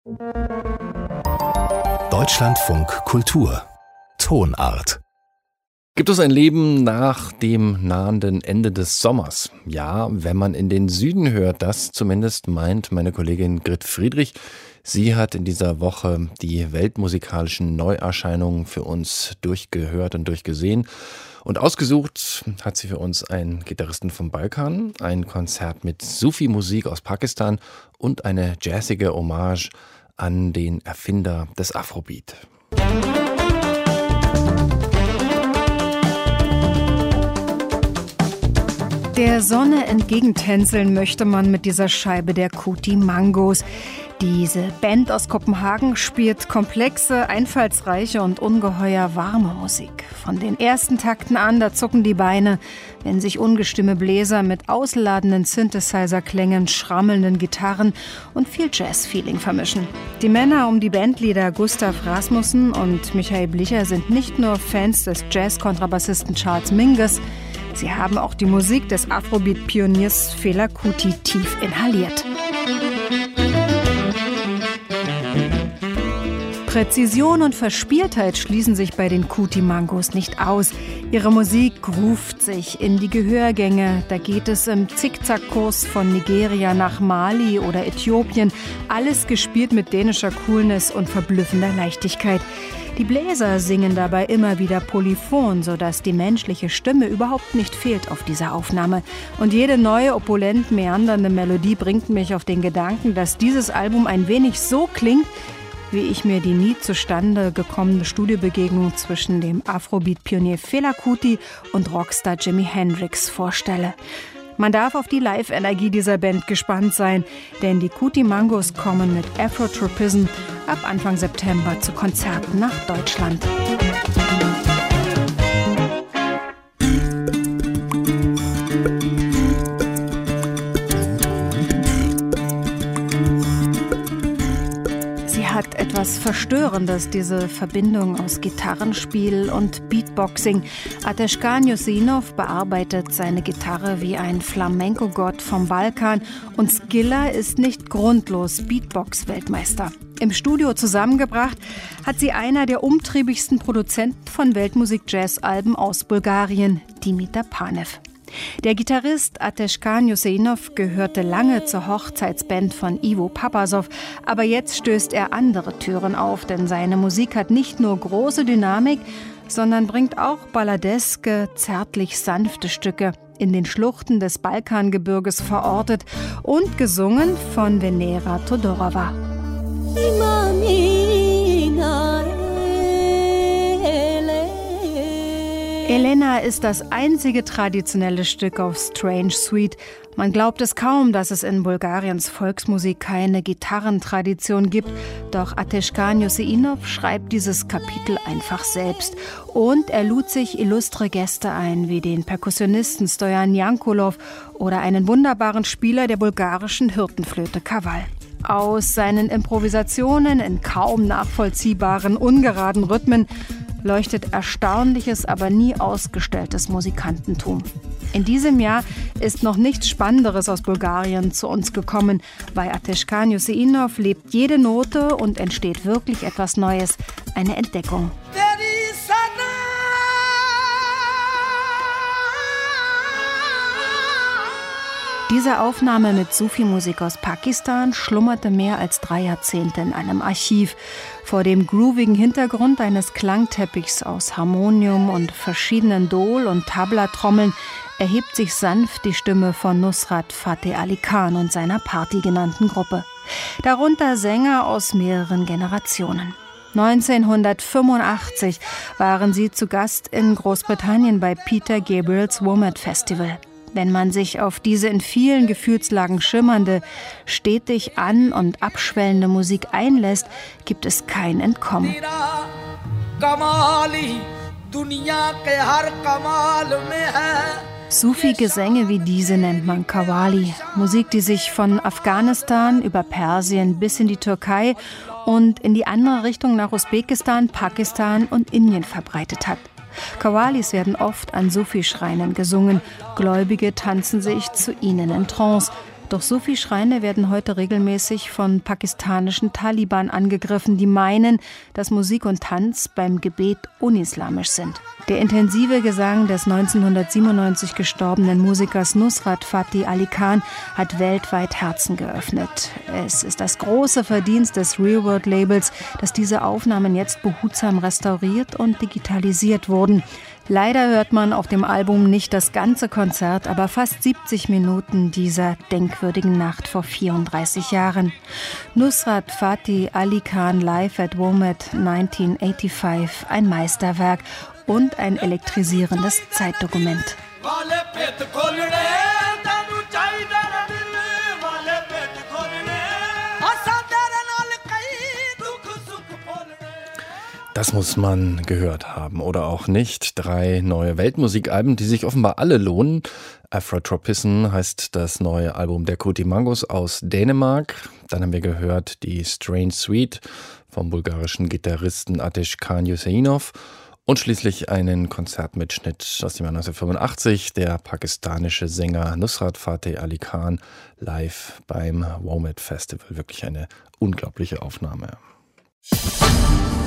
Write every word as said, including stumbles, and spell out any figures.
Deutschlandfunk Kultur Tonart. Gibt es ein Leben nach dem nahenden Ende des Sommers? Ja, wenn man in den Süden hört, das zumindest meint meine Kollegin Grit Friedrich. Sie hat in dieser Woche die weltmusikalischen Neuerscheinungen für uns durchgehört und durchgesehen. Und ausgesucht hat sie für uns einen Gitarristen vom Balkan, ein Konzert mit Sufi-Musik aus Pakistan und eine jazzige Hommage an den Erfinder des Afrobeat. Der Sonne entgegentänzeln möchte man mit dieser Scheibe der Kootimangos. Diese Band aus Kopenhagen spielt komplexe, einfallsreiche und ungeheuer warme Musik. Von den ersten Takten an, da zucken die Beine, wenn sich ungestüme Bläser mit ausladenden Synthesizer-Klängen, schrammelnden Gitarren und viel Jazz-Feeling vermischen. Die Männer um die Bandleader Gustav Rasmussen und Michael Blicher sind nicht nur Fans des Jazz-Kontrabassisten Charles Mingus, sie haben auch die Musik des Afrobeat-Pioniers Fela Kuti tief inhaliert. Präzision und Verspieltheit schließen sich bei den Kootimangos nicht aus. Ihre Musik groovt sich in die Gehörgänge. Da geht es im Zickzackkurs von Nigeria nach Mali oder Äthiopien. Alles gespielt mit dänischer Coolness und verblüffender Leichtigkeit. Die Bläser singen dabei immer wieder polyphon, sodass die menschliche Stimme überhaupt nicht fehlt auf dieser Aufnahme. Und jede neue, opulent meandernde Melodie bringt mich auf den Gedanken, dass dieses Album ein wenig so klingt, wie ich mir die nie zustande gekommene Studiobegegnung zwischen dem Afrobeat-Pionier Fela Kuti und Rockstar Jimi Hendrix vorstelle. Man darf auf die Live-Energie dieser Band gespannt sein, denn die Kootimangos kommen mit Afrotropism ab Anfang September zu Konzerten nach Deutschland. Hat etwas Verstörendes, diese Verbindung aus Gitarrenspiel und Beatboxing. Ateshkan Yusinov bearbeitet seine Gitarre wie ein Flamenco-Gott vom Balkan und Skilla ist nicht grundlos Beatbox-Weltmeister. Im Studio zusammengebracht hat sie einer der umtriebigsten Produzenten von Weltmusik-Jazz-Alben aus Bulgarien, Dimitar Panev. Der Gitarrist Ateshkan Yusinov gehörte lange zur Hochzeitsband von Ivo Papazov, aber jetzt stößt er andere Türen auf, denn seine Musik hat nicht nur große Dynamik, sondern bringt auch balladeske, zärtlich sanfte Stücke in den Schluchten des Balkangebirges verortet und gesungen von Venera Todorova. Elena ist das einzige traditionelle Stück auf Strange Suite. Man glaubt es kaum, dass es in Bulgariens Volksmusik keine Gitarrentradition gibt. Doch Ateshkan Yusinov schreibt dieses Kapitel einfach selbst. Und er lud sich illustre Gäste ein, wie den Perkussionisten Stojan Jankulov oder einen wunderbaren Spieler der bulgarischen Hirtenflöte Kaval. Aus seinen Improvisationen in kaum nachvollziehbaren, ungeraden Rhythmen leuchtet erstaunliches, aber nie ausgestelltes Musikantentum. In diesem Jahr ist noch nichts Spannenderes aus Bulgarien zu uns gekommen. Bei Ateshkan Yusinov lebt jede Note und entsteht wirklich etwas Neues, eine Entdeckung. Diese Aufnahme mit Sufi-Musik aus Pakistan schlummerte mehr als drei Jahrzehnte in einem Archiv. Vor dem groovigen Hintergrund eines Klangteppichs aus Harmonium und verschiedenen Dol- und Tabla-Trommeln erhebt sich sanft die Stimme von Nusrat Fateh Ali Khan und seiner Party genannten Gruppe. Darunter Sänger aus mehreren Generationen. neunzehnhundertfünfundachtzig waren sie zu Gast in Großbritannien bei Peter Gabriel's WOMAD Festival. Wenn man sich auf diese in vielen Gefühlslagen schimmernde, stetig an- und abschwellende Musik einlässt, gibt es kein Entkommen. Sufi-Gesänge wie diese nennt man Qawwali. Musik, die sich von Afghanistan über Persien bis in die Türkei und in die andere Richtung nach Usbekistan, Pakistan und Indien verbreitet hat. Qawwalis werden oft an Sufi-Schreinen gesungen. Gläubige tanzen sich zu ihnen in Trance. Doch Sufi-Schreine werden heute regelmäßig von pakistanischen Taliban angegriffen, die meinen, dass Musik und Tanz beim Gebet unislamisch sind. Der intensive Gesang des neunzehnhundertsiebenundneunzig gestorbenen Musikers Nusrat Fateh Ali Khan hat weltweit Herzen geöffnet. Es ist das große Verdienst des Real World Labels, dass diese Aufnahmen jetzt behutsam restauriert und digitalisiert wurden. Leider hört man auf dem Album nicht das ganze Konzert, aber fast siebzig Minuten dieser denkwürdigen Nacht vor vierunddreißig Jahren. Nusrat Fateh Ali Khan live at WOMAD neunzehnhundertfünfundachtzig, ein Meisterwerk und ein elektrisierendes Zeitdokument. Das muss man gehört haben oder auch nicht. Drei neue Weltmusikalben, die sich offenbar alle lohnen. Afrotropism heißt das neue Album der Kootimangos aus Dänemark. Dann haben wir gehört die Strange Suite vom bulgarischen Gitarristen Atesh Khan Hüseyinov. Und schließlich einen Konzertmitschnitt aus dem Jahr neunzehnhundertfünfundachtzig. Der pakistanische Sänger Nusrat Fateh Ali Khan live beim WOMAD Festival. Wirklich eine unglaubliche Aufnahme.